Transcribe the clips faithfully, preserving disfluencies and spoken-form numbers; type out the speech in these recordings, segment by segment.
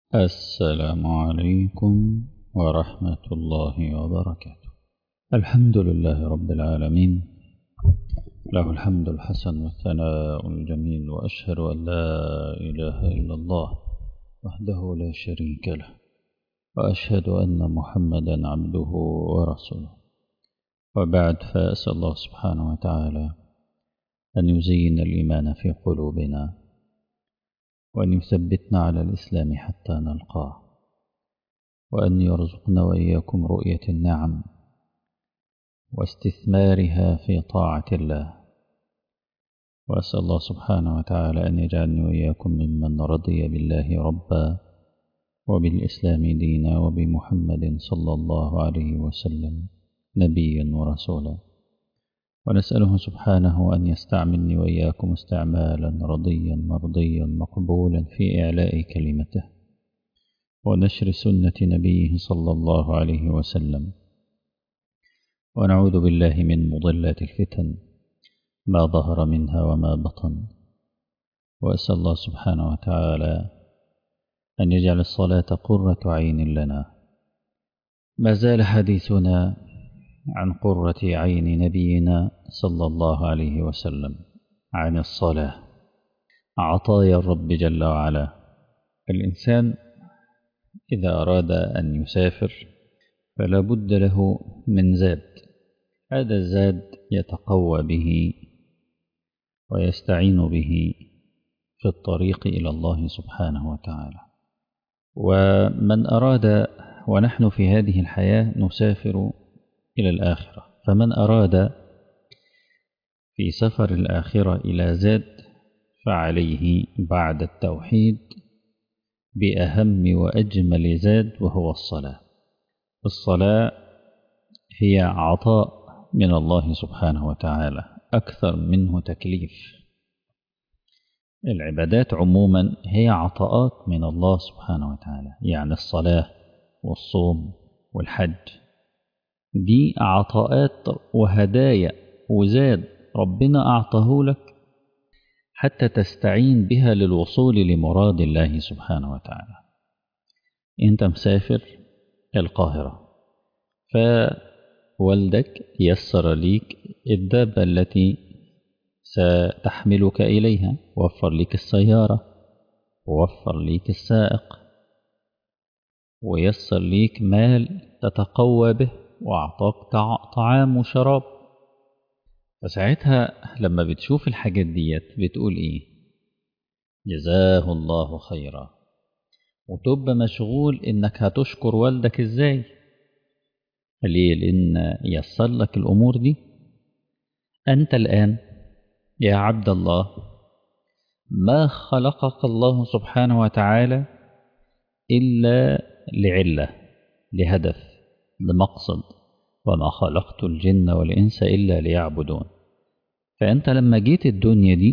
السلام عليكم ورحمة الله وبركاته. الحمد لله رب العالمين، له الحمد الحسن والثناء الجميل، وأشهد أن لا إله إلا الله وحده لا شريك له، وأشهد أن محمدا عبده ورسوله. وبعد، فأسأل الله سبحانه وتعالى أن يزين الإيمان في قلوبنا، وأن يثبتنا على الإسلام حتى نلقاه، وأن يرزقنا وإياكم رؤية النعم واستثمارها في طاعة الله. وأسأل الله سبحانه وتعالى أن يجعلني وإياكم ممن رضي بالله ربا وبالإسلام دينا وبمحمد صلى الله عليه وسلم نبيا ورسولا. ونسأله سبحانه أن يستعملني وإياكم استعمالا رضيا مرضيا مقبولا في إعلاء كلمته ونشر سنة نبيه صلى الله عليه وسلم. ونعوذ بالله من مضلات الفتن ما ظهر منها وما بطن. وأسأل الله سبحانه وتعالى أن يجعل الصلاة قرة عين لنا. ما زال حديثنا عن قرة عين نبينا صلى الله عليه وسلم، عن الصلاة، عطايا الرب جل وعلا. الإنسان إذا أراد أن يسافر فلا بد له من زاد. هذا الزاد يتقوى به ويستعين به في الطريق إلى الله سبحانه وتعالى. ومن أراد، ونحن في هذه الحياة نسافر إلى الآخرة، فمن أراد في سفر الآخرة إلى زاد فعليه بعد التوحيد بأهم وأجمل زاد، وهو الصلاة. الصلاة هي عطاء من الله سبحانه وتعالى أكثر منه تكليف. العبادات عموما هي عطاءات من الله سبحانه وتعالى، يعني الصلاة والصوم والحج دي عطاءات وهدايا وزاد ربنا أعطاه لك حتى تستعين بها للوصول لمراد الله سبحانه وتعالى. أنت مسافر القاهرة، فوالدك يسر ليك الدابة التي ستحملك إليها، وفر ليك السيارة، ووفر ليك السائق، ويسر ليك مال تتقوى به، وأعطاك طعام وشراب. فساعتها لما بتشوف الحاجات ديت بتقول إيه؟ جزاه الله خيرا. وتبقى مشغول إنك هتشكر والدك إزاي. ليه؟ لأن يسر لك الأمور دي. أنت الآن يا عبد الله ما خلقك الله سبحانه وتعالى إلا لعلة، لهدف، لمقصد. وما خلقت الجن والإنس إلا ليعبدون. فأنت لما جيت الدنيا دي،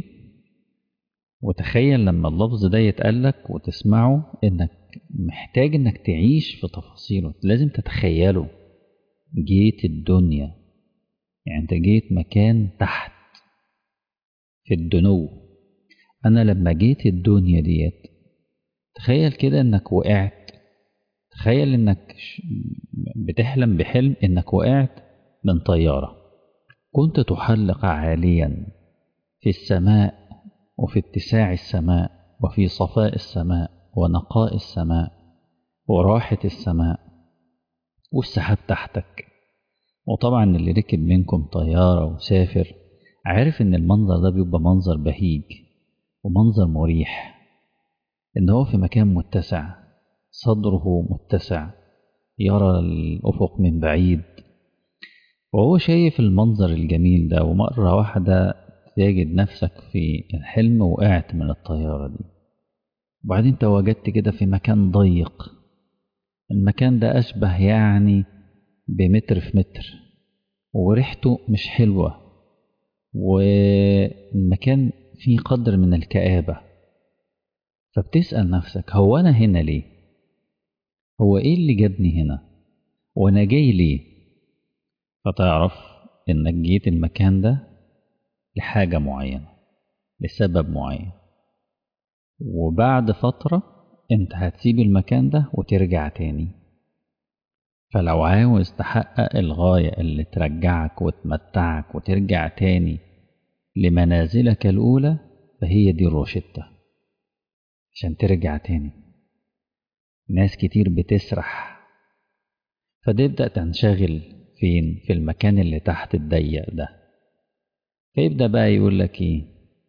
وتخيل لما اللفظ ده يتقالك وتسمعه، إنك محتاج إنك تعيش في تفاصيله، لازم تتخيله. جيت الدنيا يعني أنت جيت مكان تحت في الدنو. أنا لما جيت الدنيا ديت، تخيل كده إنك وقعت. تخيل إنك بتحلم بحلم إنك وقعت من طيارة، كنت تحلق عاليا في السماء، وفي اتساع السماء، وفي صفاء السماء، ونقاء السماء، وراحة السماء، والسحاب تحتك. وطبعا اللي ركب منكم طيارة وسافر عارف إن المنظر ده بيبقى منظر بهيج ومنظر مريح، إن هو في مكان متسع، صدره متسع، يرى الأفق من بعيد، وهو شايف المنظر الجميل ده. ومرة واحدة تجد نفسك في الحلم وقعت من الطيارة دي، وبعدين تواجدت كده في مكان ضيق. المكان ده أشبه يعني بمتر في متر، وريحته مش حلوة، والمكان فيه قدر من الكآبة. فبتسأل نفسك، هو أنا هنا ليه؟ هو إيه اللي جابني هنا؟ وأنا جاي ليه؟ فتعرف إنك جيت المكان ده لحاجة معينة، لسبب معين. وبعد فترة انت هتسيب المكان ده وترجع تاني. فلو عاوز تحقق الغاية اللي ترجعك وتمتعك وترجع تاني لمنازلك الأولى، فهي دي الروشتة عشان ترجع تاني. ناس كتير بتسرح فتبدأ تنشغل فين؟ في المكان اللي تحت الضيق ده. فيبدأ بقى يقول لك ايه،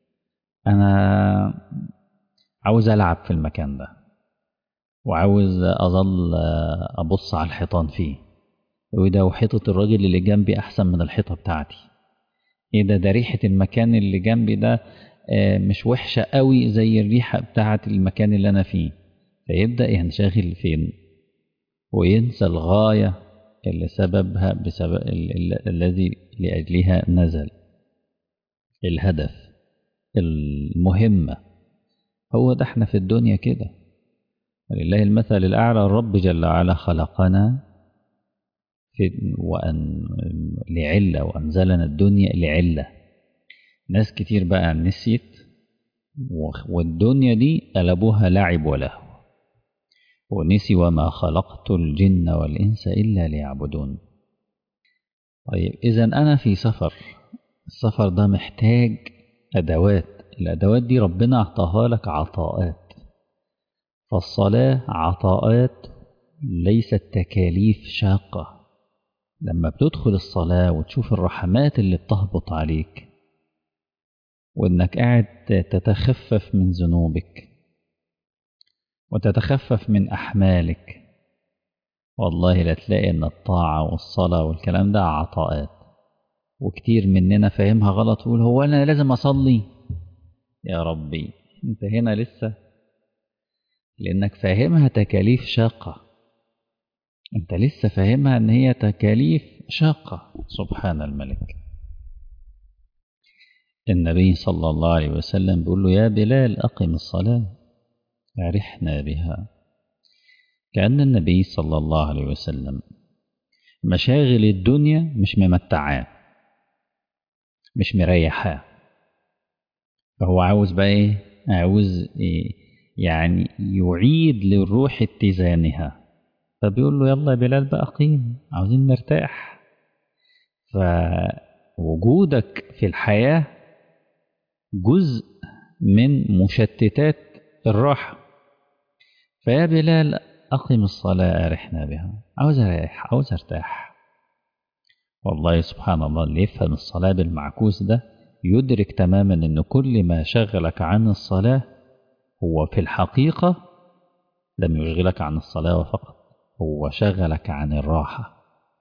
انا عاوز العب في المكان ده وعاوز اظل ابص على الحيطان فيه، وده وحيطة الراجل اللي جنبي احسن من الحيطة بتاعتي. ايه ده ده ريحة المكان اللي جنبي ده مش وحشة قوي زي الريحة بتاعة المكان اللي انا فيه. فيبدأ ينشغل فين وينسى الغاية اللي سببها بسبب الذي لأجلها نزل، الهدف، المهمة. هو ده احنا في الدنيا كده، ولله المثل الأعلى. الرب جل وعلا خلقنا في وأن لعلة، وأنزلنا الدنيا لعلة. ناس كتير بقى نسيت، والدنيا دي قلبوها لعب ولهو، ونسي وما خلقت الجن والإنس إلا ليعبدون. طيب إذا أنا في سفر، السفر ده محتاج أدوات، الأدوات دي ربنا أعطاها لك عطاءات. فالصلاة عطاءات ليست تكاليف شاقة. لما بتدخل الصلاة وتشوف الرحمات اللي بتهبط عليك، وإنك قاعد تتخفف من ذنوبك وتتخفف من أحمالك، والله لا تلاقي إن الطاعة والصلاة والكلام ده عطاءات. وكتير مننا فاهمها غلط، يقول هو أنا لازم أصلي؟ يا ربي أنت هنا لسه، لأنك فاهمها تكاليف شاقة. أنت لسه فاهمها إن هي تكاليف شاقة. سبحان الملك. النبي صلى الله عليه وسلم بيقول له يا بلال أقم الصلاة أرحنا بها. كأن النبي صلى الله عليه وسلم مشاغل الدنيا مش ممتعاه، مش مريحاه. فهو عاوز بقى إيه؟ عاوز إيه؟ يعني يعيد للروح اتزانها. فبيقول له يلا يا بلال بقى قيم، عاوزين نرتاح. فوجودك في الحياة جزء من مشتتات الراحة. فيا بلال أقم الصلاة أرحنا بها. عاوز أريح، عاوز أرتاح. والله سبحان الله، اللي يفهم الصلاة بالمعكوس ده يدرك تماما أن كل ما شغلك عن الصلاة هو في الحقيقة لم يشغلك عن الصلاة فقط، هو شغلك عن الراحة،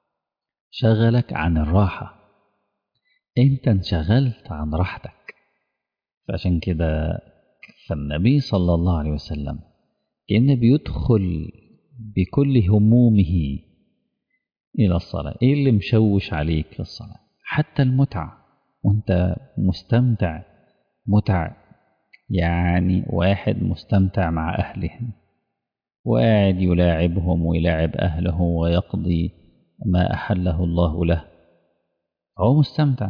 شغلك عن الراحة. انت انشغلت عن راحتك. فعشان كده فالنبي صلى الله عليه وسلم كأنه بيدخل بكل همومه إلى الصلاة. إيه اللي مشوش عليك في الصلاة؟ حتى المتعة وانت مستمتع، متع يعني واحد مستمتع مع أهله وقاعد يلاعبهم ويلاعب أهله ويقضي ما أحله الله له، هو مستمتع.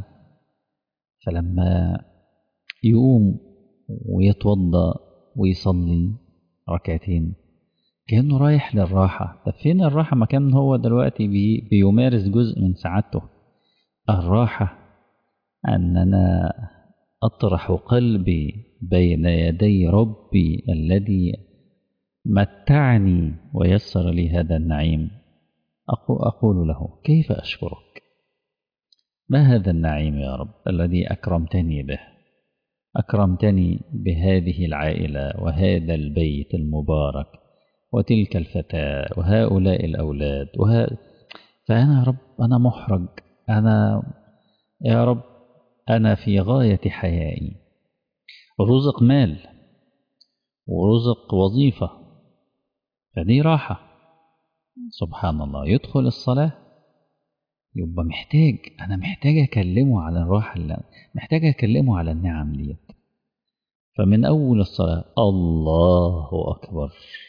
فلما يقوم ويتوضأ ويصلي ركعتين كأنه رايح للراحة. طب فين الراحة؟ مكان هو دلوقتي بي بيمارس جزء من سعادته. الراحة أن أنا أطرح قلبي بين يدي ربي الذي متعني ويسر لي هذا النعيم. أقول له كيف أشكرك؟ ما هذا النعيم يا رب الذي أكرمتني به؟ أكرمتني بهذه العائلة وهذا البيت المبارك وتلك الفتاة وهؤلاء الأولاد وه... فأنا يا رب أنا محرج، أنا يا رب أنا في غاية حيائي. رزق مال ورزق وظيفة، فدي راحة. سبحان الله. يدخل الصلاة يبقى محتاج، أنا محتاج أكلمه على الراحة، اللي محتاج أكلمه على النعم دي. فمن أول الصلاة الله أكبر،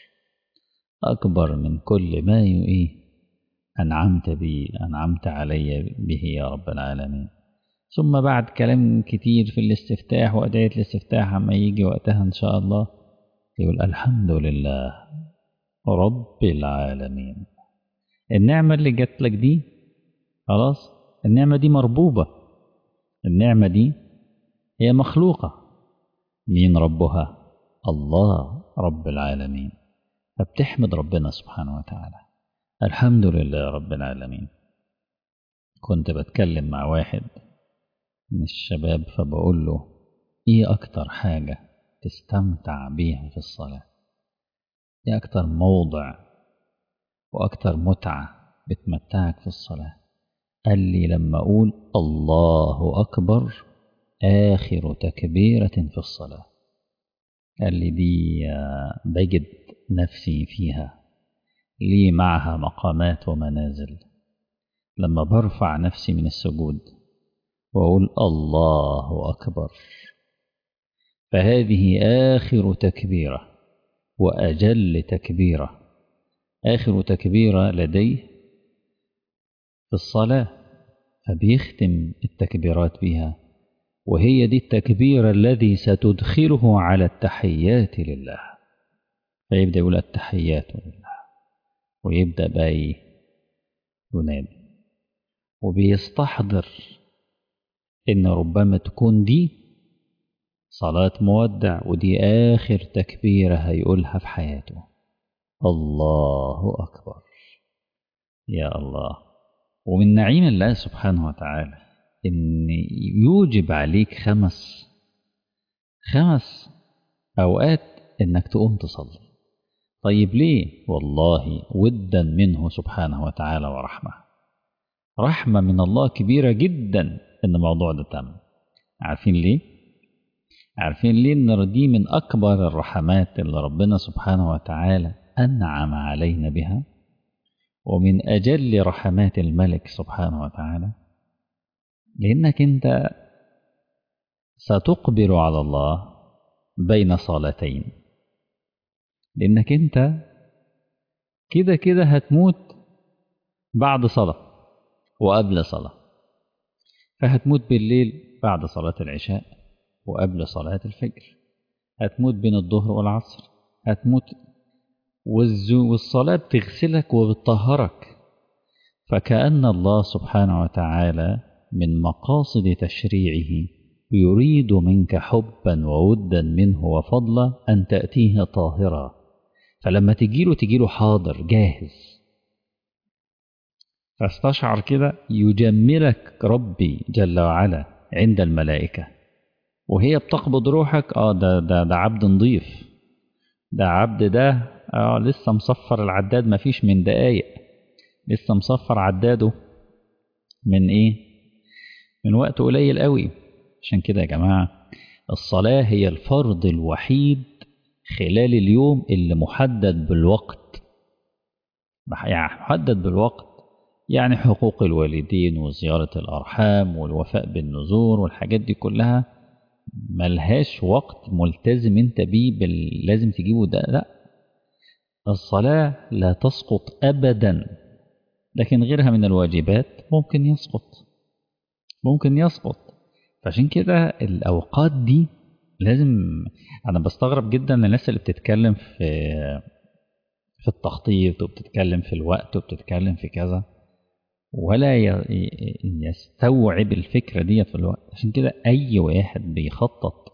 أكبر من كل ما إيه أنعمت بي أنعمت علي به يا رب العالمين. ثم بعد كلام كتير في الاستفتاح وأدعية الاستفتاح عما يجي وقتها إن شاء الله، يقول الحمد لله رب العالمين. النعمة اللي جات لك دي خلاص، النعمة دي مربوبة، النعمة دي هي مخلوقة. مين ربها؟ الله رب العالمين. فبتحمد ربنا سبحانه وتعالى، الحمد لله رب العالمين. كنت بتكلم مع واحد من الشباب فبقول له ايه اكتر حاجة تستمتع بيها في الصلاة؟ ايه اكتر موضع واكتر متعة بتمتعك في الصلاة؟ قال لي لما اقول الله اكبر اخر تكبيرة في الصلاة. قال لي دي بجد نفسي فيها، لي معها مقامات ومنازل. لما برفع نفسي من السجود وأقول الله أكبر، فهذه آخر تكبيرة وأجل تكبيرة، آخر تكبيرة لديه في الصلاة، فبيختم التكبيرات بها، وهي دي التكبيرة الذي ستدخله على التحيات لله. فيبدأ يقول التحيات لله، ويبدأ بقى ينادي، وبيستحضر إن ربما تكون دي صلاة مودع، ودي آخر تكبيرة هيقولها في حياته. الله أكبر. يا الله. ومن نعيم الله سبحانه وتعالى إن يوجب عليك خمس خمس أوقات إنك تقوم تصلي. طيب ليه؟ والله ودا منه سبحانه وتعالى ورحمة، رحمة من الله كبيرة جدا إن الموضوع ده تم. عارفين ليه؟ عارفين ليه؟ إن دي من أكبر الرحمات اللي ربنا سبحانه وتعالى أنعم علينا بها، ومن أجل رحمات الملك سبحانه وتعالى، لأنك أنت ستقبل على الله بين صلاتين، لأنك أنت كده كده هتموت بعد صلاة وقبل صلاة. فهتموت بالليل بعد صلاة العشاء وقبل صلاة الفجر، هتموت بين الظهر والعصر، هتموت والصلاة بتغسلك وبتطهرك. فكأن الله سبحانه وتعالى من مقاصد تشريعه يريد منك حبا وودا منه وفضلا أن تأتيه طاهرا، فلما تجيله تجيله حاضر جاهز. فاستشعر كده يجملك ربي جل وعلا عند الملائكة وهي بتقبض روحك. اه ده ده ده عبد نضيف، ده عبد ده اه لسه مصفر العداد، مفيش من دقايق لسه مصفر عداده من ايه؟ من وقت قليل قوي. عشان كده يا جماعة الصلاة هي الفرض الوحيد خلال اليوم اللي محدد بالوقت، يعني محدد بالوقت، يعني حقوق الوالدين وزيارة الأرحام والوفاء بالنذور والحاجات دي كلها ملهاش وقت ملتزم انت بيه بال... لازم تجيبه ده، لا. الصلاة لا تسقط أبدا، لكن غيرها من الواجبات ممكن يسقط ممكن يسقط فعشان كده الأوقات دي لازم. أنا بستغرب جدا الناس اللي بتتكلم في في التخطيط وبتتكلم في الوقت وبتتكلم في كذا ولا يستوعب الفكرة دي في الوقت. عشان كده أي واحد بيخطط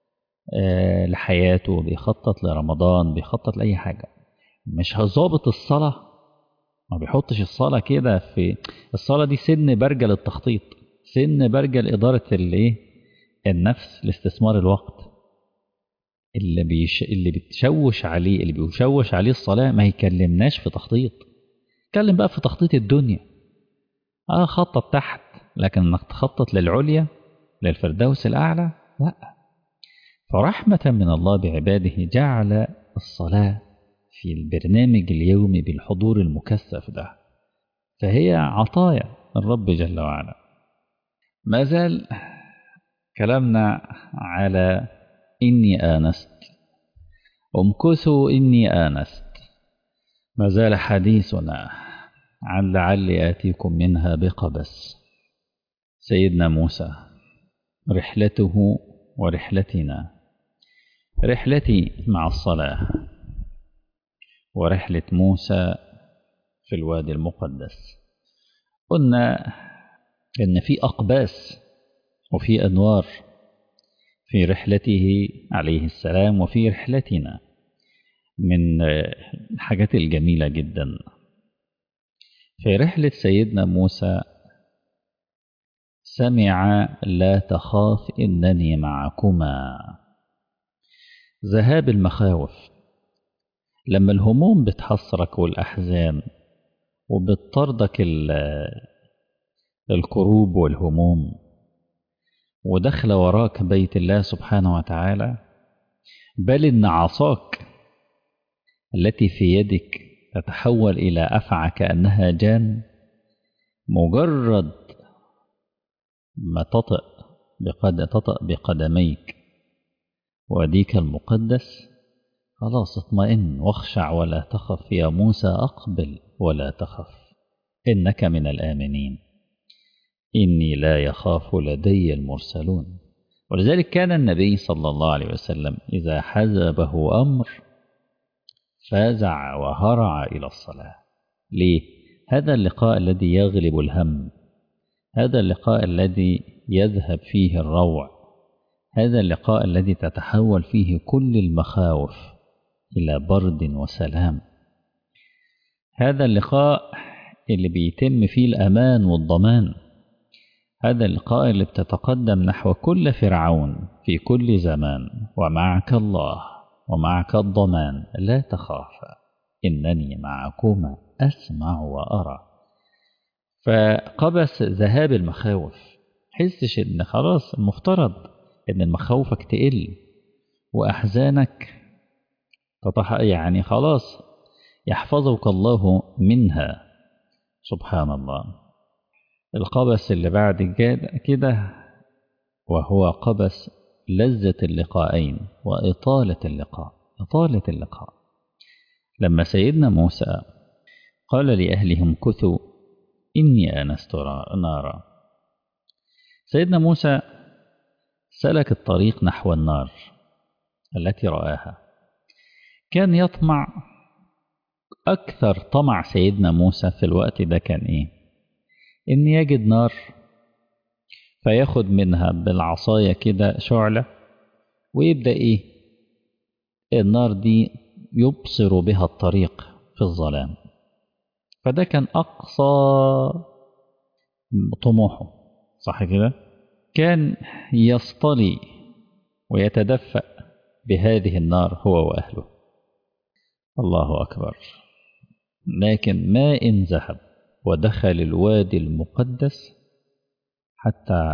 آه لحياته، بيخطط لرمضان، بيخطط لأي حاجة، مش هظابط الصلاة، ما بيحطش الصلاة كده في الصلاة دي سن برجة للتخطيط، سن برجة لإدارة الايه النفس، لاستثمار الوقت. اللي بيش اللي بتشوش عليه اللي بيشوش عليه الصلاة ما يكلمناش في تخطيط، اتكلم بقى في تخطيط الدنيا. اه خطط تحت، لكن انك تخطط للعليا للفردوس الأعلى لا. فرحمة من الله بعباده جعل الصلاة في البرنامج اليومي بالحضور المكثف ده، فهي عطايا الرب جل وعلا. ما زال كلامنا على إني آنست، امكثوا إني آنست. ما زال حديثنا عن لعلي آتيكم منها بقبس. سيدنا موسى رحلته ورحلتنا رحلتي مع الصلاة ورحلة موسى في الوادي المقدس. قلنا إن في أقباس وفي أنوار في رحلته عليه السلام وفي رحلتنا، من الحاجات الجميلة جدا في رحلة سيدنا موسى. سمع لا تخاف إنني معكما. ذهاب المخاوف، لما الهموم بتحصرك والأحزان وبتطردك الكروب والهموم ودخل وراك بيت الله سبحانه وتعالى، بل إن عصاك التي في يدك تتحول إلى أفعى كأنها جان، مجرد ما تطأ بقد تطأ بقدميك واديك المقدس، خلاص اطمئن واخشع ولا تخف يا موسى، أقبل ولا تخف إنك من الآمنين، إني لا يخاف لدي المرسلون. ولذلك كان النبي صلى الله عليه وسلم إذا حزبه أمر فازع وهرع إلى الصلاة. ليه؟ هذا اللقاء الذي يغلب الهم، هذا اللقاء الذي يذهب فيه الروع، هذا اللقاء الذي تتحول فيه كل المخاوف إلى برد وسلام، هذا اللقاء اللي بيتم فيه الأمان والضمان، هذا اللقاء اللي بتتقدم نحو كل فرعون في كل زمان، ومعك الله ومعك الضمان، لا تخافا إنني معكما أسمع وأرى. فقبس ذهاب المخاوف، حسش إن خلاص المفترض إن مخاوفك تقل وأحزانك تطح، يعني خلاص يحفظك الله منها. سبحان الله. القبس اللي بعد كده وهو قبس لذة اللقاءين وإطالة اللقاء. إطالة اللقاء لما سيدنا موسى قال لأهلهم كثوا إني آنست نارا. سيدنا موسى سلك الطريق نحو النار التي رآها. كان يطمع، أكثر طمع سيدنا موسى في الوقت ده كان إيه؟ إن يجد نار فياخد منها بالعصاية كده شعلة ويبدأ إيه؟ النار دي يبصر بها الطريق في الظلام. فده كان أقصى طموحه، صح كده؟ كان يصطلي ويتدفأ بهذه النار هو وأهله. الله أكبر. لكن ما إن ذهب ودخل الوادي المقدس حتى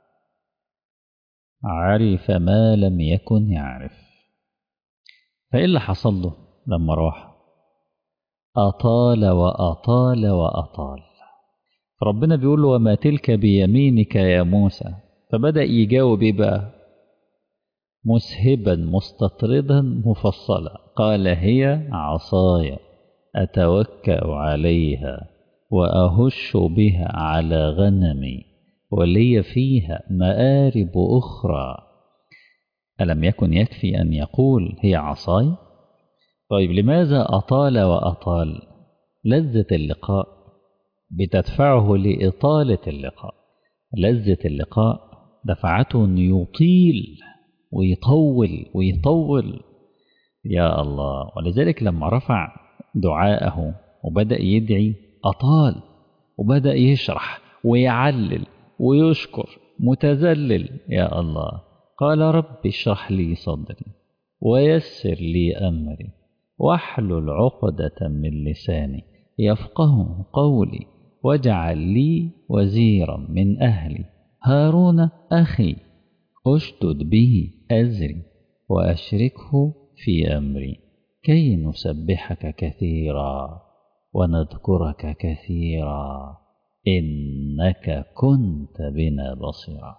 عرف ما لم يكن يعرف. فإيه اللي حصل له لما راح؟ أطال وأطال وأطال. ربنا بيقول له وما تلك بيمينك يا موسى، فبدأ يجاوب إيه بقى؟ مسهبا مستطردا مفصلا. قال هي عصاي أتوكأ عليها وأهش بها على غنمي ولي فيها مآرب أخرى. ألم يكن يكفي أن يقول هي عصاي؟ طيب لماذا أطال وأطال؟ لذة اللقاء بتدفعه لإطالة اللقاء. لذة اللقاء دفعته أن يطيل ويطول ويطول. يا الله. ولذلك لما رفع دعاءه وبدأ يدعي أطال، وبدأ يشرح ويعلل ويشكر متذلل. يا الله. قال رب اشرح لي صدري ويسر لي أمري واحلل عقدة من لساني يفقه قولي واجعل لي وزيرا من أهلي هارون أخي أشدد به أزري وأشركه في أمري كي نسبحك كثيرا ونذكرك كثيرا إنك كنت بنا بصيرا.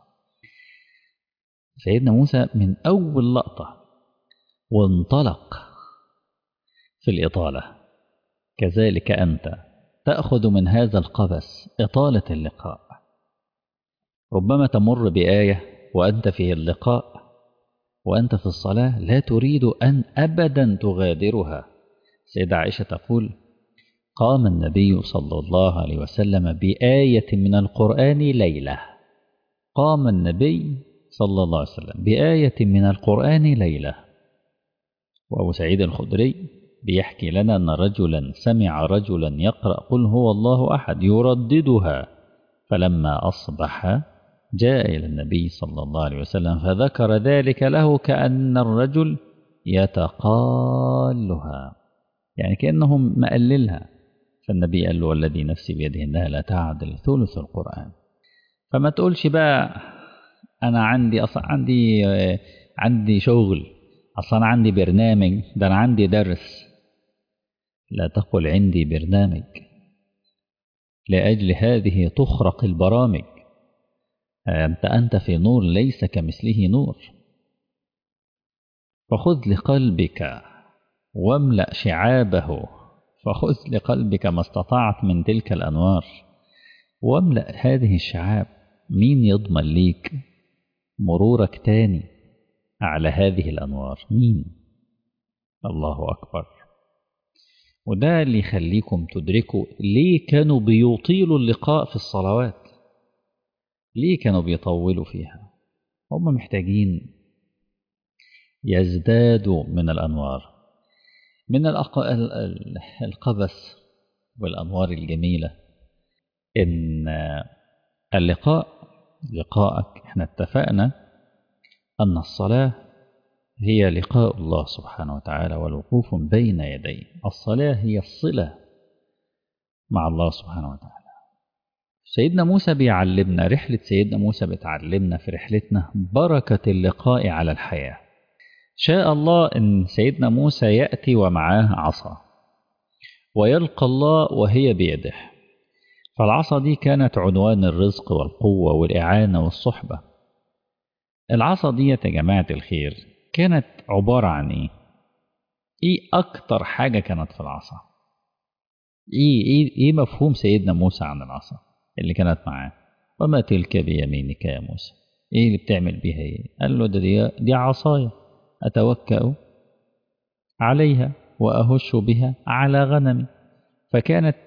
سيدنا موسى من أول لقطة وانطلق في الإطالة. كذلك أنت تأخذ من هذا القبس إطالة اللقاء. ربما تمر بآية وأنت في اللقاء وأنت في الصلاة لا تريد أن أبدا تغادرها. سيدة عائشة تقول قام النبي صلى الله عليه وسلم بآية من القرآن ليلة. قام النبي صلى الله عليه وسلم بآية من القرآن ليلة. وأبو سعيد الخدري بيحكي لنا أن رجلا سمع رجلا يقرأ قل هو الله أحد يرددها، فلما أصبح جاء إلى النبي صلى الله عليه وسلم فذكر ذلك له كأن الرجل يتقالها، يعني كأنهم مقللها. فالنبي قال له والذي نفسي بيده إنها لا تعدل ثلث القرآن. فما تقولش بقى أنا عندي أصلا عندي عندي شغل، أصلا عندي برنامج، ده أنا عندي درس. لا تقل عندي برنامج، لأجل هذه تخرق البرامج. أنت أنت في نور ليس كمثله نور. فخذ لقلبك واملأ شعابه، فخذ لقلبك ما استطعت من تلك الأنوار واملأ هذه الشعاب. مين يضمن ليك مرورك تاني على هذه الأنوار؟ مين؟ الله أكبر. وده اللي يخليكم تدركوا ليه كانوا بيطيلوا اللقاء في الصلوات، ليه كانوا بيطولوا فيها. هم محتاجين يزدادوا من الأنوار، من القبس والأنوار الجميلة. إن اللقاء لقاءك، احنا اتفقنا أن الصلاة هي لقاء الله سبحانه وتعالى والوقوف بين يديه. الصلاة هي الصلة مع الله سبحانه وتعالى. سيدنا موسى بيعلمنا، رحلة سيدنا موسى بتعلمنا في رحلتنا بركة اللقاء على الحياة. شاء الله أن سيدنا موسى يأتي ومعاه عصا ويلقى الله وهي بيده. فالعصا دي كانت عنوان الرزق والقوة والإعانة والصحبة. العصا دي يا جماعة الخير كانت عبارة عن إيه؟ إيه أكتر حاجة كانت في العصا؟ إيه, إيه, إيه مفهوم سيدنا موسى عن العصا اللي كانت معاه؟ وما تلك بيمينك يا موسى؟ إيه اللي بتعمل بيها إيه؟ قال له ده دي, دي عصايا أتوكأ عليها وأهش بها على غنمي. فكانت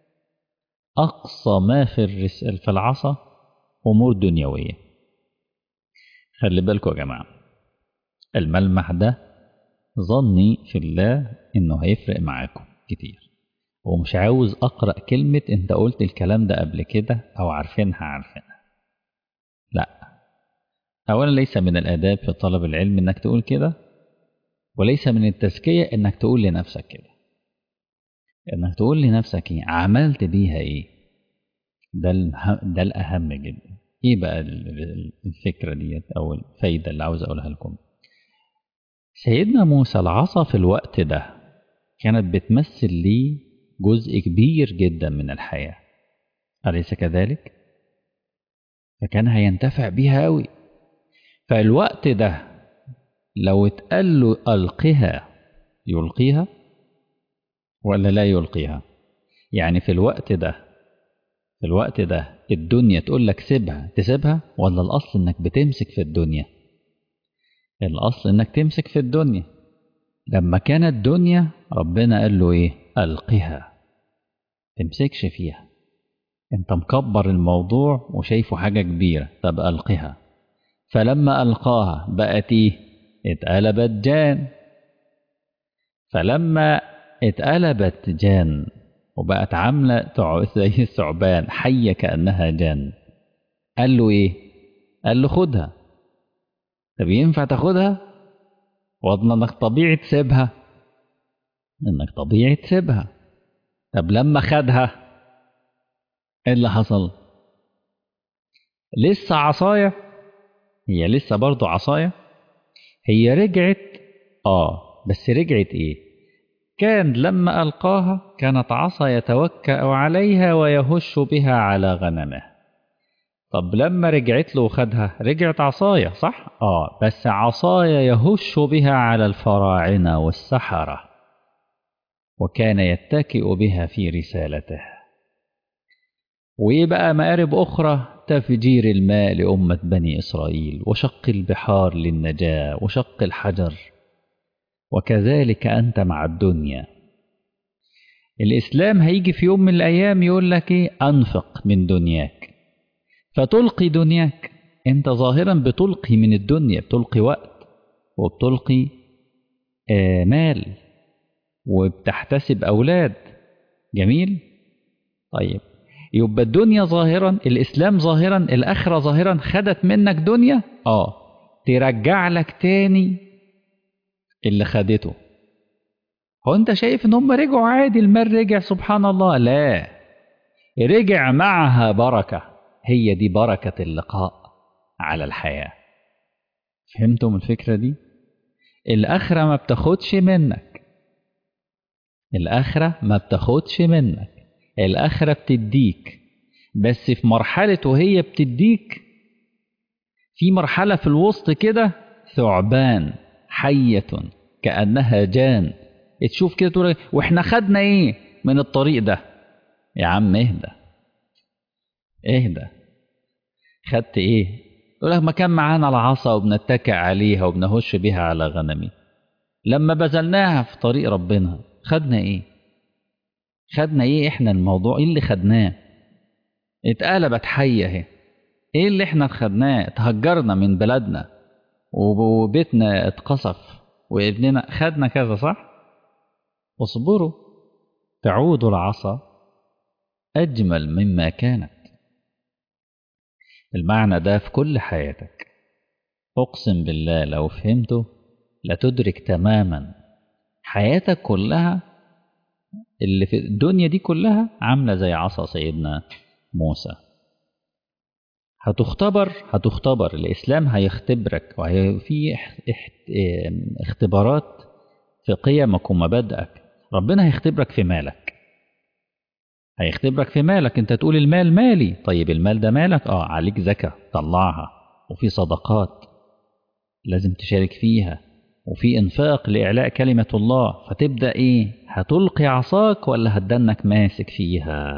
أقصى ما في في العصا أمور دنيوية. خلي بالكم يا جماعة، الملمح ده ظني في الله إنه هيفرق معاكم كتير، ومش عاوز أقرأ كلمة أنت قلت الكلام ده قبل كده أو عارفينها عارفينها. لا، أولا ليس من الآداب في طلب العلم إنك تقول كده، وليس من التزكية إنك تقول لنفسك كده. إنك تقول لنفسك إيه؟ عملت بيها إيه؟ ده ده الأهم جدا. إيه بقى الفكرة ديت أو الفايدة اللي عاوز أقولها لكم؟ سيدنا موسى العصا في الوقت ده كانت بتمثل لي جزء كبير جدا من الحياة، أليس كذلك؟ فكان هينتفع بيها أوي. فالوقت ده لو اتقال له ألقها يلقيها ولا لا يلقيها؟ يعني في الوقت ده في الوقت ده الدنيا تقول لك سيبها تسيبها، ولا الأصل إنك بتمسك في الدنيا؟ الأصل إنك تمسك في الدنيا. لما كانت الدنيا ربنا قال له إيه؟ ألقها، تمسكش فيها. أنت مكبر الموضوع وشايفه حاجة كبيرة، طب ألقها. فلما ألقاها بقت إيه؟ اتقلبت جان. فلما اتقلبت جان وبقت عاملة زي الثعبان حية كأنها جان، قال له إيه؟ قال له خدها. طب ينفع تاخدها؟ وضنا انك طبيعي تسيبها، انك طبيعي تسيبها. طب لما خدها ايه اللي حصل؟ لسه عصاية، هي لسه برضو عصاية. هي رجعت اه بس رجعت ايه؟ كان لما ألقاها كانت عصا يتوكأ عليها ويهش بها على غنمه. طب لما رجعت له وخدها رجعت عصاية صح؟ اه بس عصاية يهش بها على الفراعنة والسحرة، وكان يتكئ بها في رسالته. وإيه بقى مآرب أخرى؟ تفجير الماء لأمة بني إسرائيل، وشق البحار للنجاة، وشق الحجر. وكذلك أنت مع الدنيا. الإسلام هيجي في يوم من الأيام يقول لك إيه؟ أنفق من دنياك، فتلقي دنياك. أنت ظاهرا بتلقي من الدنيا، بتلقي وقت، وبتلقي آه مال، وبتحتسب أولاد. جميل. طيب، يبقى الدنيا ظاهرا، الإسلام ظاهرا، الآخرة ظاهرا خدت منك دنيا، آه ترجع لك تاني اللي خدته. هو أنت شايف إن هم رجعوا عادي، المال رجع سبحان الله؟ لا، رجع معها بركة. هي دي بركة اللقاء على الحياة. فهمتم الفكرة دي؟ الآخرة ما بتاخدش منك، الآخرة ما بتاخدش منك، الآخرة بتديك. بس في مرحلة وهي بتديك، في مرحلة في الوسط كده ثعبان حية كأنها جان، تشوف كده تقول واحنا خدنا ايه من الطريق ده؟ يا عم اهدى اهدى، خدت ايه؟ يقول لك ما كان معانا العصا وبنتكئ عليها وبنهش بيها على غنمي، لما بذلناها في طريق ربنا خدنا ايه؟ خدنا ايه احنا؟ الموضوع ايه اللي خدناه؟ اتقلبت حية اهي. ايه اللي احنا خدناه؟ اتهجرنا من بلدنا، وبيتنا اتقصف، وابننا خدنا كذا، صح؟ اصبروا تعود العصا أجمل مما كانت. المعنى ده في كل حياتك، أقسم بالله لو فهمته لتدرك تماما حياتك كلها. اللي في الدنيا دي كلها عاملة زي عصا سيدنا موسى. هتختبر هتختبر الإسلام هيختبرك، وفي اختبارات في قيمك ومبادئك. ربنا هيختبرك في مالك، هيختبرك في مالك. انت تقول المال مالي، طيب المال ده مالك، اه عليك زكاة طلعها، وفي صدقات لازم تشارك فيها، وفي انفاق لإعلاء كلمة الله. فتبدأ ايه؟ هتلقي عصاك ولا هتدنك ماسك فيها؟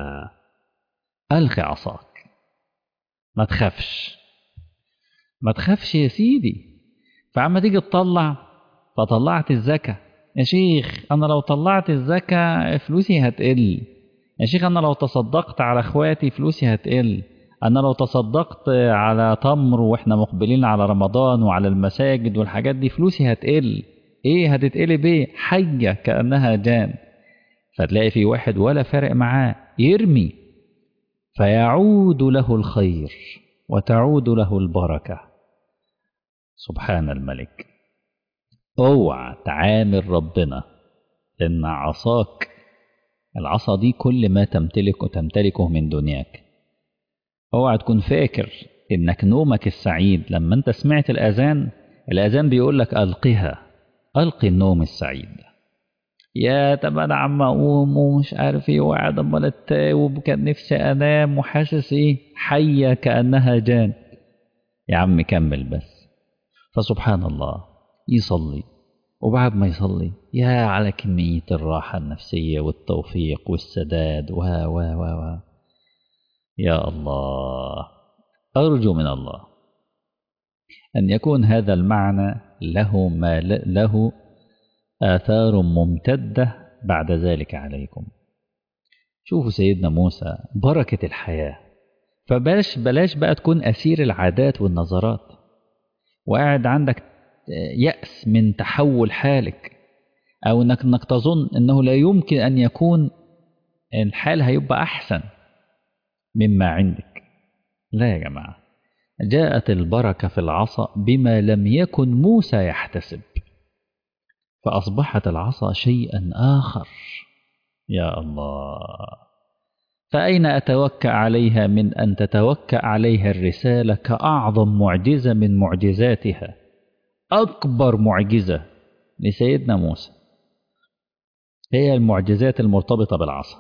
ألقي عصاك، ما تخافش ما تخافش يا سيدي. فعما تيجي تطلع، فطلعت الزكاة، يا شيخ أنا لو طلعت الزكاة فلوسي هتقل، يا شيخ أنا لو تصدقت على أخواتي فلوسي هتقل، أنا لو تصدقت على تمر وإحنا مقبلين على رمضان وعلى المساجد والحاجات دي فلوسي هتقل. إيه هتتقلب؟ إيه؟ حية كأنها جان. فتلاقي في واحد ولا فارق معاه، يرمي فيعود له الخير وتعود له البركة. سبحان الملك. اوعى تعامل ربنا إن عصاك، العصا دي كل ما تمتلك وتمتلكه من دنياك. اوعى تكون فاكر إنك نومك السعيد لما أنت سمعت الأذان، الأذان بيقول لك ألقها، ألقي النوم السعيد. يا طب أنا عم أقوم ومش عارف إيه وقاعد أمال أتاوب وكان نفسي أنام وحاسس إيه؟ حية كأنها جان. يا عم كمل بس. فسبحان الله، يصلي، وبعد ما يصلي يا على كمية الراحة النفسية والتوفيق والسداد و و و و يا الله. أرجو من الله أن يكون هذا المعنى له ما له آثار ممتدة بعد ذلك عليكم. شوفوا سيدنا موسى، بركة الحياة. فبلاش بلاش بقى تكون أسير العادات والنظرات، وقاعد عندك يأس من تحول حالك، أو إنك, إنك تظن أنه لا يمكن أن يكون الحال هيبقى أحسن مما عندك. لا يا جماعة، جاءت البركة في العصا بما لم يكن موسى يحتسب، فأصبحت العصا شيئا آخر. يا الله. فأين أتوكأ عليها من أن تتوكأ عليها الرسالة كأعظم معجزة من معجزاتها، أكبر معجزة لسيدنا موسى هي المعجزات المرتبطة بالعصا.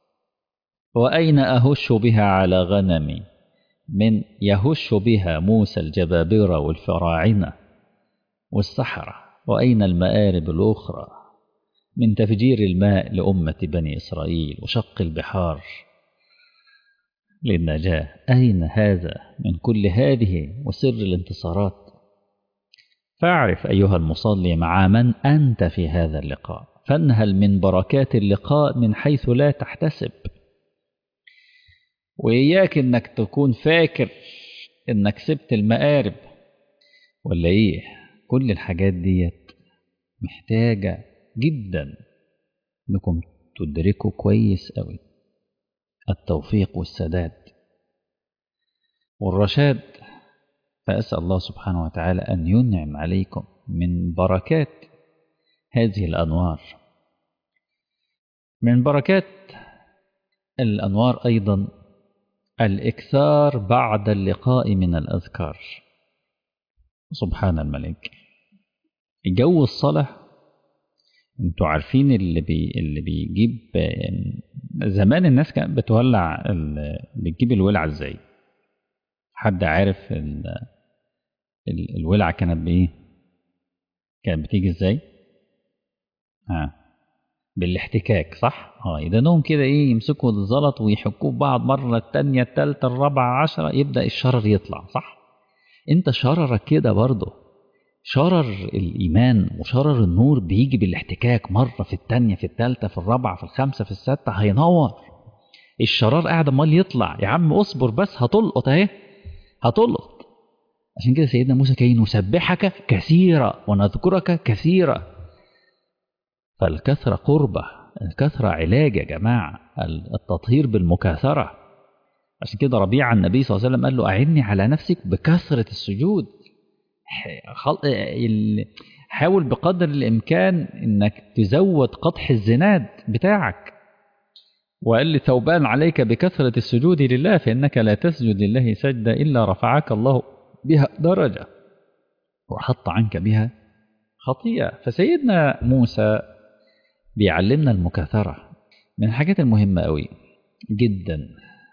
وأين أهش بها على غنمي من يهش بها موسى الجبابرة والفراعنة والسحرة. وأين المآرب الأخرى من تفجير الماء لأمة بني إسرائيل وشق البحار. للنجاة. أين هذا من كل هذه وسر الانتصارات؟ فاعرف أيها المصلي مع من أنت في هذا اللقاء، فانهل من بركات اللقاء من حيث لا تحتسب. وإياك إنك تكون فاكر إنك سبت المقارب ولا إيه. كل الحاجات ديت محتاجة جدا إنكم تدركوا كويس أوي التوفيق والسداد والرشاد. فأسأل الله سبحانه وتعالى أن ينعم عليكم من بركات هذه الأنوار. من بركات الأنوار أيضا الإكثار بعد اللقاء من الأذكار. سبحان الملك. جو الصلاة انتوا عارفين اللي بي اللي بيجيب. زمان الناس كانت بتولع بتجيب الولعة ازاي؟ حد عارف ال... ال... الولعة كانت بايه؟ كانت بتيجي ازاي؟ ها بالاحتكاك، صح؟ اه يدانهم كده ايه، يمسكوا الزلط ويحكوه ببعض مرة التانية التالتة الرابعة عشرة، يبدأ الشرر يطلع، صح؟ انت شررك كده برضه. شرر الإيمان وشرر النور بيجي بالاحتكاك، مرة في التانية في التالتة في الرابعة في الخامسة في الستة هينور. الشرار قاعد امال يطلع. يا عم اصبر بس، هتلقط اهي، هتلقط. عشان كده سيدنا موسى كي نسبحك كثيرا ونذكرك كثيرا. فالكثرة قربة، الكثرة علاج يا جماعة، التطهير بالمكاثرة. عشان كده ربيع النبي صلى الله عليه وسلم قال له أعني على نفسك بكثرة السجود. حاول بقدر الإمكان إنك تزود قطح الزناد بتاعك. وقال لي ثوبان عليك بكثرة السجود لله، فإنك لا تسجد لله سجدة إلا رفعك الله بها درجة وحط عنك بها خطيئة. فسيدنا موسى بيعلمنا المكاثرة. من الحاجات المهمة قوي جدا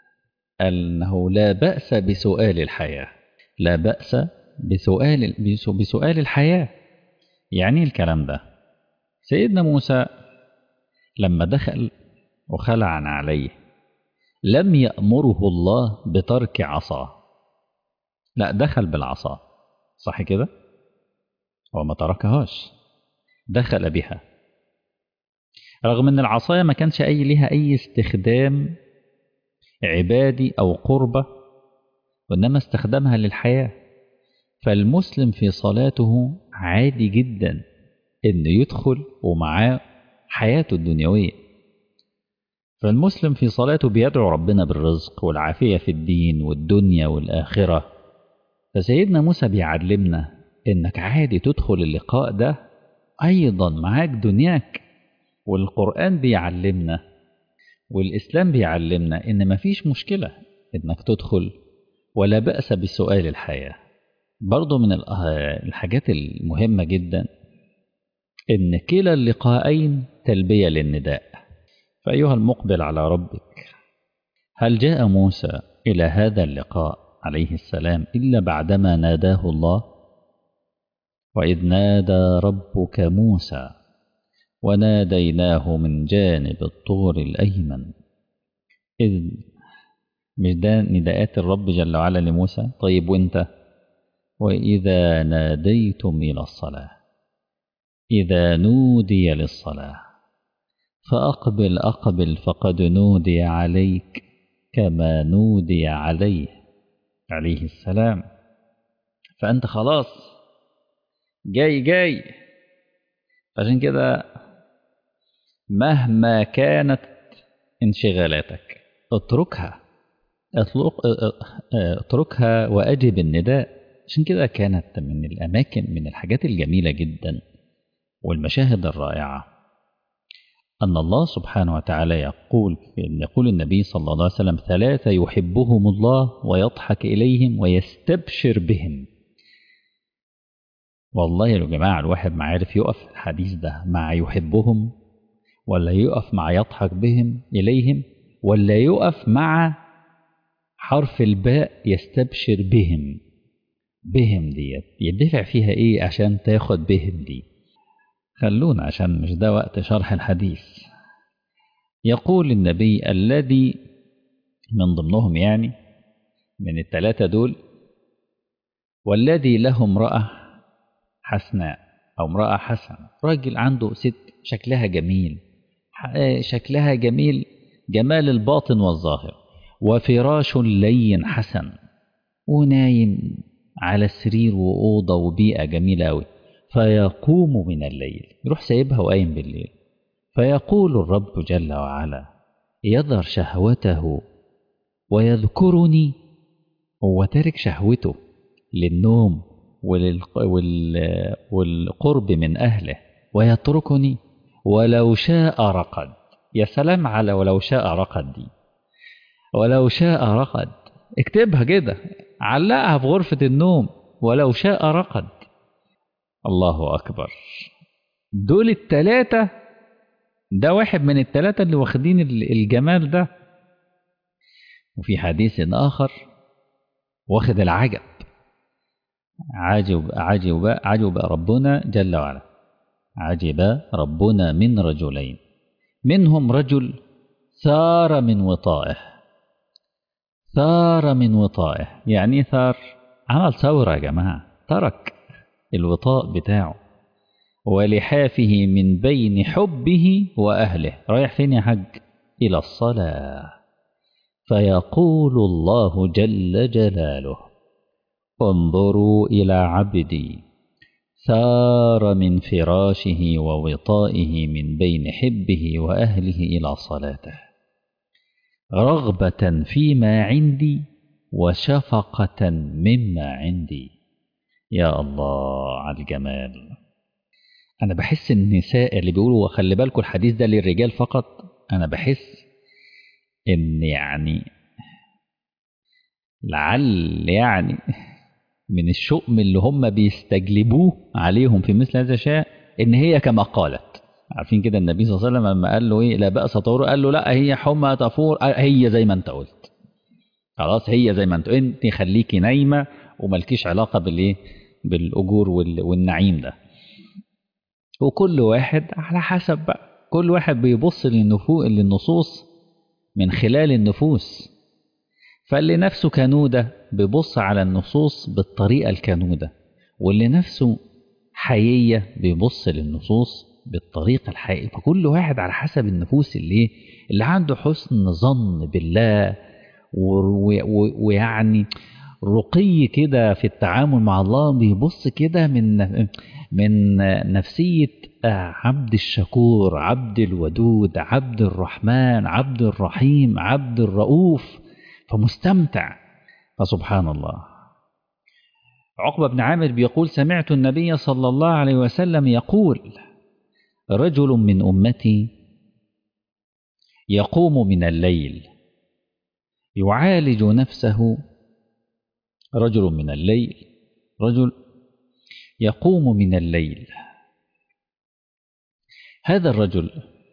أنه لا بأس بسؤال الحياة. لا بأس بسؤال بسؤال الحياة. يعني الكلام ده، سيدنا موسى لما دخل وخلع عليه لم يأمره الله بترك عصاه، لا دخل بالعصا، صح كده؟ هو ما تركهاش، دخل بها، رغم ان العصاية ما كانش اي لها اي استخدام عبادي او قربة، وانما استخدمها للحياة. فالمسلم في صلاته عادي جدا انه يدخل ومعاه حياته الدنيوية. فالمسلم في صلاته بيدعو ربنا بالرزق والعافية في الدين والدنيا والآخرة. فسيدنا موسى بيعلمنا انك عادي تدخل اللقاء ده ايضا معاك دنياك. والقرآن بيعلمنا والإسلام بيعلمنا ان مفيش مشكلة انك تدخل، ولا بأس بسؤال الحياة. برضو من الحاجات المهمة جدا ان كلا اللقاءين تلبية للنداء. فأيها المقبل على ربك، هل جاء موسى إلى هذا اللقاء عليه السلام إلا بعدما ناداه الله؟ وإذ نادى ربك موسى وناديناه من جانب الطور الأيمن. إذ مش ده نداءات الرب جل وعلا لموسى؟ طيب وانت؟ وإذا ناديتم إلى الصلاة، إذا نودي للصلاة فأقبل أقبل فقد نودي عليك كما نودي عليه عليه السلام. فأنت خلاص جاي جاي. عشان كده مهما كانت انشغالاتك اتركها، اطلق اتركها وأجب النداء. عشان كده كانت من الأماكن من الحاجات الجميلة جدا والمشاهد الرائعة أن الله سبحانه وتعالى يقول يقول النبي صلى الله عليه وسلم: ثلاثة يحبهم الله ويضحك إليهم ويستبشر بهم. والله يا جماعة الواحد ما عارف يقف الحديث ده مع يحبهم، ولا يقف مع يضحك بهم إليهم، ولا يقف مع حرف الباء يستبشر بهم. بهم ديت يدفع فيها إيه عشان تاخد بهم دي؟ خلونا عشان مش ده وقت شرح الحديث. يقول النبي: الذي من ضمنهم يعني من الثلاثة دول: والذي له امرأة حسناء أو امرأة حسنة، راجل عنده ست شكلها جميل، شكلها جميل جمال الباطن والظاهر، وفراش لين حسن، ونايم على سرير وأوضة وبيئة جميلة أوي، فيقوم من الليل، يروح سايبها وقايم بالليل، فيقول الرب جل وعلا: يظهر شهوته ويذكرني. هو تارك شهوته للنوم وال... والقرب من أهله ويتركني، ولو شاء رقد. يا سلام على ولو شاء رقد دي، ولو شاء رقد، اكتبها كده، علقها في غرفة النوم، ولو شاء رقد. الله أكبر. دول التلاتة، ده واحد من التلاتة اللي واخدين الجمال ده. وفي حديث آخر واخد العجب: عجب عجب عجب ربنا جل وعلا، عجب ربنا من رجلين، منهم رجل ثار من وطائه. ثار من وطائه يعني ثار، عمل ثورة يا جماعة، ترك الوطاء بتاعه ولحافه من بين حبه وأهله. رايح فين يا حج؟ إلى الصلاة. فيقول الله جل جلاله: انظروا إلى عبدي ثار من فراشه ووطائه من بين حبه وأهله إلى صلاته، رغبة فيما عندي وشفقة مما عندي. يا الله على الجمال. أنا بحس النساء اللي بيقولوا وخلي بالكم الحديث ده للرجال فقط، أنا بحس إن يعني لعل يعني من الشؤم اللي هم بيستجلبوه عليهم في مثل هذا الشيء إن هي كما قالت. عارفين كده النبي صلى الله عليه وسلم لما قال له إيه لا بأس طهور، قال له لا هي حمى تفور، هي زي ما أنت قلت، خلاص هي زي ما أنت أنت خليكي نايمة وملكيش علاقة بالإيه بالأجور والنعيم ده. وكل واحد على حسب بقى، كل واحد بيبص للنصوص من خلال النفوس. فاللي نفسه كنودة بيبص على النصوص بالطريقة الكنودة، واللي نفسه حيية بيبص للنصوص بالطريقة الحقيقية. فكل واحد على حسب النفوس اللي اللي عنده حسن ظن بالله ويعني رقي كده في التعامل مع الله، بيبص كده من من نفسية عبد الشكور، عبد الودود، عبد الرحمن، عبد الرحيم، عبد الرؤوف، فمستمتع. فسبحان الله. عقبة بن عامر بيقول: سمعت النبي صلى الله عليه وسلم يقول: رجل من أمتي يقوم من الليل يعالج نفسه. رجل من الليل، رجل يقوم من الليل، هذا الرجل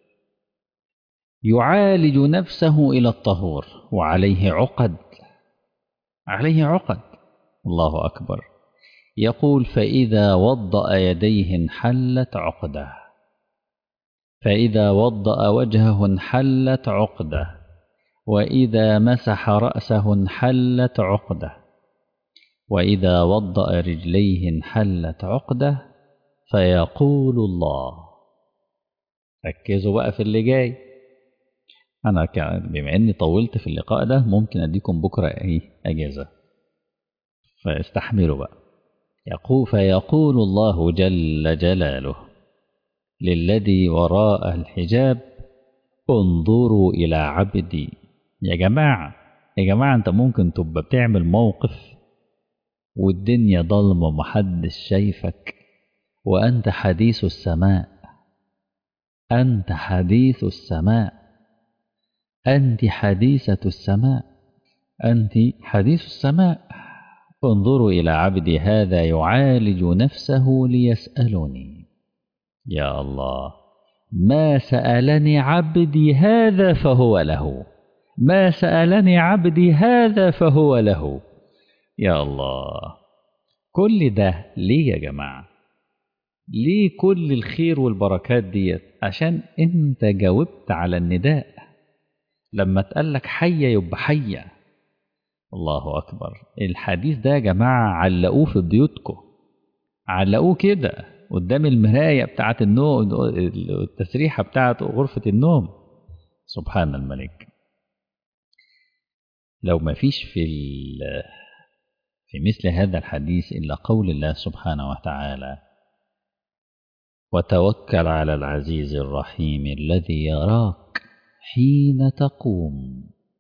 يعالج نفسه إلى الطهور وعليه عقد، عليه عقد. الله أكبر. يقول: فإذا وضأ يديه انحلت عقده، فإذا وضأ وجهه انحلت عقده، وإذا مسح رأسه انحلت عقده، وإذا وضأ رجليه انحلت عقده. فيقول الله، ركزوا بقى في اللي جاي، أنا بما أني طولت في اللقاء ده ممكن أديكم بكرة إيه أجازة، فاستحملوا بقى. يقول فيقول الله جل جلاله للذي وراء الحجاب: انظروا إلى عبدي. يا جماعة يا جماعة أنت ممكن تبقى بتعمل موقف والدنيا ضلمة ومحدش شايفك، وأنت حديث السماء، أنت حديث السماء، أنت حديثة السماء، أنت حديث السماء. انظروا إلى عبدي هذا يعالج نفسه ليسألني. يا الله، ما سألني عبدي هذا فهو له، ما سألني عبدي هذا فهو له. يا الله، كل ده ليه يا جماعة؟ ليه كل الخير والبركات ديت؟ عشان انت جاوبت على النداء. لما تقال لك حية يبقى حية. الله أكبر. الحديث ده يا جماعة علقوه في بيوتكم، علقوه كده قدام المراية بتاعة النوم، التسريحة بتاعة غرفة النوم. سبحان الملك. لو ما فيش في في مثل هذا الحديث إلا قول الله سبحانه وتعالى: وتوكل على العزيز الرحيم الذي يراك حين تقوم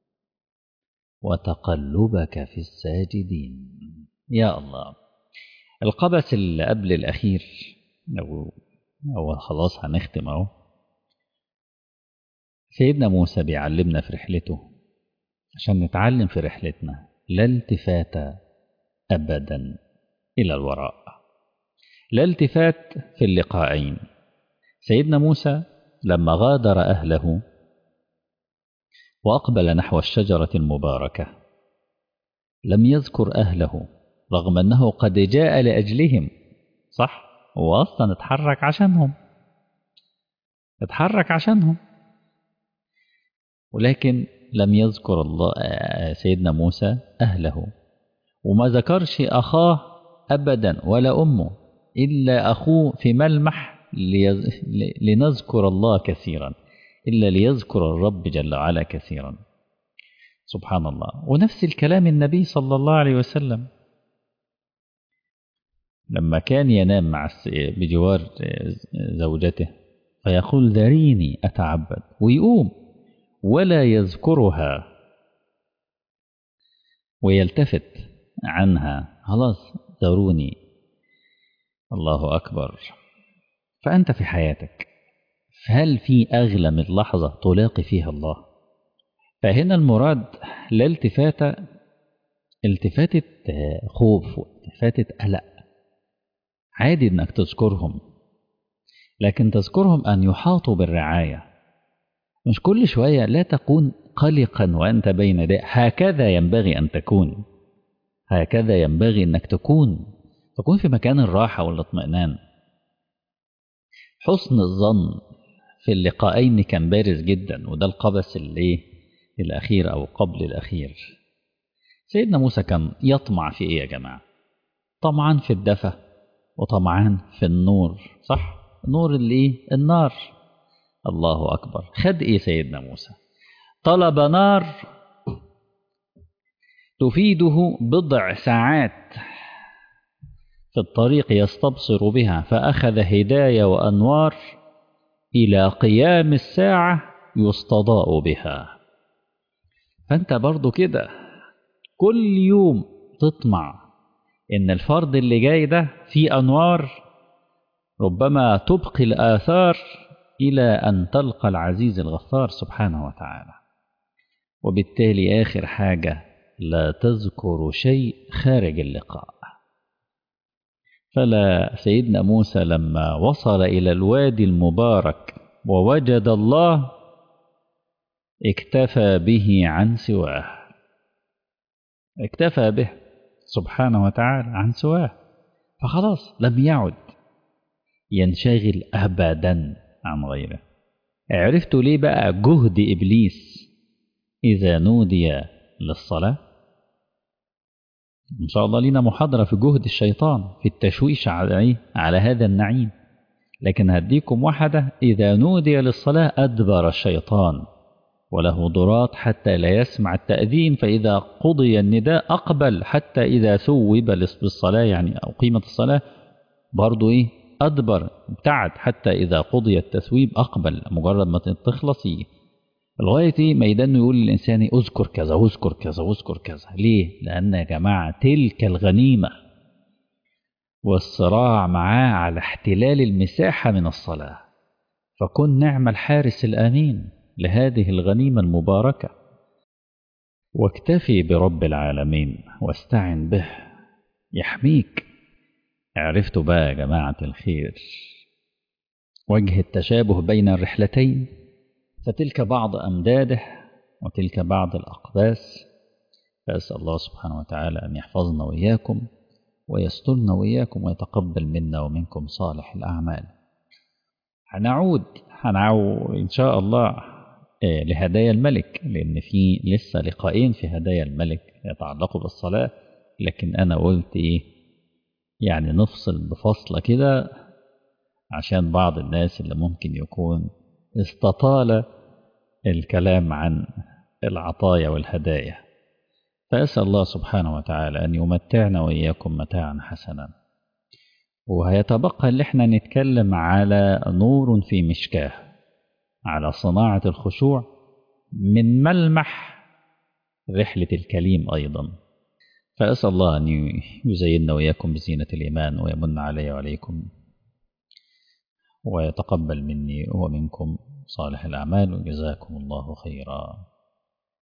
وتقلبك في الساجدين. يا الله. القبس اللي قبل الأخير، أو, أو خلاص هنختم أهو. سيدنا موسى بيعلمنا في رحلته عشان نتعلم في رحلتنا لا التفات أبدا إلى الوراء، لا التفات في اللقاءين. سيدنا موسى لما غادر أهله وأقبل نحو الشجرة المباركة لم يذكر أهله، رغم أنه قد جاء لأجلهم. صح؟ هو أصلا اتحرك عشانهم، اتحرك عشانهم، ولكن لم يذكر الله سيدنا موسى أهله، وما ذكرش أخاه أبدا ولا أمه، إلا أخوه في ملمح ليز... لنذكر الله كثيرا، إلا ليذكر الرب جل وعلا كثيرا. سبحان الله. ونفس الكلام النبي صلى الله عليه وسلم لما كان ينام مع بجوار زوجته فيقول: ذريني أتعبد، ويقوم ولا يذكرها ويلتفت عنها، خلاص ذروني. الله أكبر. فأنت في حياتك هل في أغلى من لحظة تلاقي فيها الله؟ فهنا المراد لا التفاتة التفاتة خوف والتفاتة قلق. عادي انك تذكرهم، لكن تذكرهم أن يحاطوا بالرعاية. مش كل شوية لا تكون قلقا وأنت بين يديه. هكذا ينبغي أن تكون، هكذا ينبغي أنك تكون تكون في مكان الراحة والاطمئنان. حسن الظن في اللقاءين كان بارز جدا، وده القبس اللي الأخير أو قبل الأخير. سيدنا موسى كان يطمع في إيه يا جماعة؟ طمعان في الدفى وطمعان في النور. صح؟ نور اللي النار. الله أكبر. خد إيه سيدنا موسى؟ طلب نار تفيده بضع ساعات في الطريق يستبصر بها، فأخذ هداية وأنوار إلى قيام الساعة يستضاء بها. فأنت برضو كده كل يوم تطمع إن الفرد اللي جاي ده فيه أنوار ربما تبقي الآثار إلى أن تلقى العزيز الغفار سبحانه وتعالى. وبالتالي آخر حاجة لا تذكر شيء خارج اللقاء. فلا سيدنا موسى لما وصل إلى الوادي المبارك ووجد الله اكتفى به عن سواه، اكتفى به سبحانه وتعالى عن سواه، فخلاص لم يعد ينشغل أبدا عن غيره. عرفتوا ليه بقى جهد إبليس إذا نودي للصلاة؟ إن شاء الله لنا محاضرة في جهد الشيطان في التشويش على, على هذا النعيم، لكن هديكم واحدة: إذا نودي للصلاة أدبر الشيطان وله ضرات حتى لا يسمع التأذين، فإذا قضي النداء أقبل حتى إذا ثوب بالصلاة يعني أو قيمة الصلاة برضو إيه أدبر ابتعد حتى إذا قضي التثويب أقبل. مجرد ما تخلص لغاية ما يدنه يقول للإنسان أذكر كذا أذكر كذا أذكر كذا. ليه؟ لأن يا جماعة تلك الغنيمة والصراع معاه على احتلال المساحة من الصلاة، فكن نعم الحارس الأمين لهذه الغنيمة المباركة، واكتفي برب العالمين واستعن به يحميك. عرفتوا بقى يا جماعة الخير وجه التشابه بين الرحلتين؟ فتلك بعض أمداده وتلك بعض الأقباس. فأسأل الله سبحانه وتعالى أن يحفظنا وإياكم ويسترنا وإياكم ويتقبل منا ومنكم صالح الأعمال. هنعود هنعود إن شاء الله لهدايا الملك، لأن في لسه لقاءين في هدايا الملك يتعلقوا بالصلاة. لكن أنا قلت إيه، يعني نفصل بفصلة كده عشان بعض الناس اللي ممكن يكون استطال الكلام عن العطايا والهدايا. فأسأل الله سبحانه وتعالى أن يمتعنا وإياكم متاعا حسنا. وهيتبقى اللي احنا نتكلم على نور في مشكاه، على صناعة الخشوع من ملمح رحلة الكليم أيضا. فأسأل الله أن يزيننا وإياكم بزينة الإيمان ويمن علي وعليكم ويتقبل مني ومنكم صالح الأعمال، وجزاكم الله خيرا.